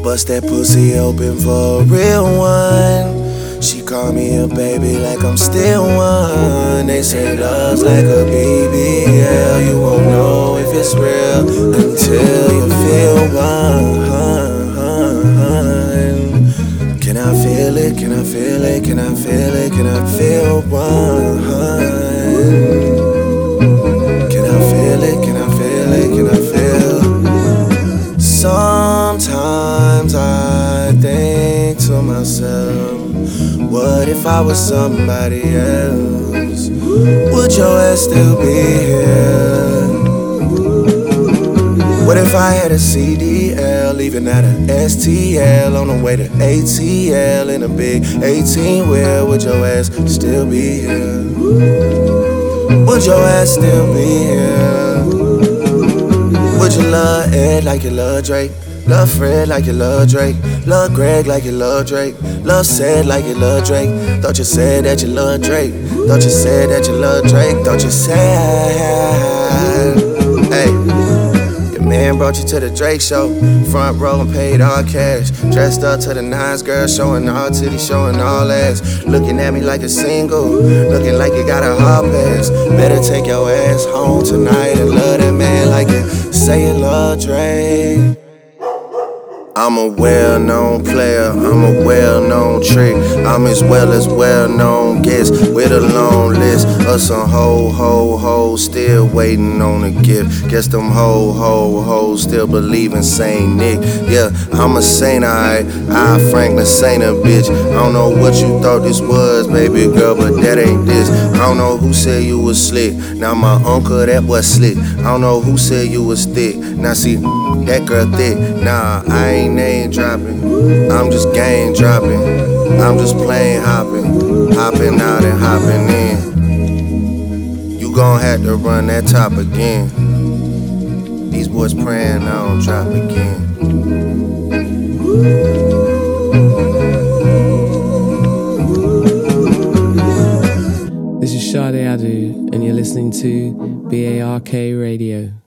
Bust that pussy open for a real one. She call me a baby like I'm still one. They say love's like a BBL. You won't know if it's real until you feel one. Can I feel it? Can I feel it? Can I feel it? Can I feel one? Can I feel it? Can I feel it? Can I feel? Sometimes I think to myself, what if I was somebody else? Would your ass still be here? What if I had a CDL, leaving at a STL, on the way to ATL in a big 18-wheel? Would your ass still be here? Would your ass still be here? Would you love Ed like you love Drake? Love Fred like you love Drake? Love Greg like you love Drake? Love Said like you love Drake? Thought you said that you love Drake? Thought you said that you love Drake? Thought you said, hey, your man brought you to the Drake show, front row and paid all cash, dressed up to the nines, girl, showing all titties, showing all ass, looking at me like a single, looking like you got a hard pass. Better take your ass home tonight and love that man like you say you love Drake. I'm a well-known player, I'm a well-known trick. I'm as well-known guest with a long list of some hoes still waiting on a gift. Guess them hoes still believe in Saint Nick. Yeah, I'm a saint, I Franklin Saint a bitch. I don't know what you thought this was, baby girl, but that ain't this. I don't know who said you was slick. Now my uncle, that boy slick. I don't know who said you was thick. Now see, that girl thick. Nah, I ain't name dropping. I'm just game dropping. I'm just plane hopping. Hopping out and hopping in. You gon' have to run that top again. These boys praying I don't drop again. This is Sade Adu, and you're listening to BARK Radio.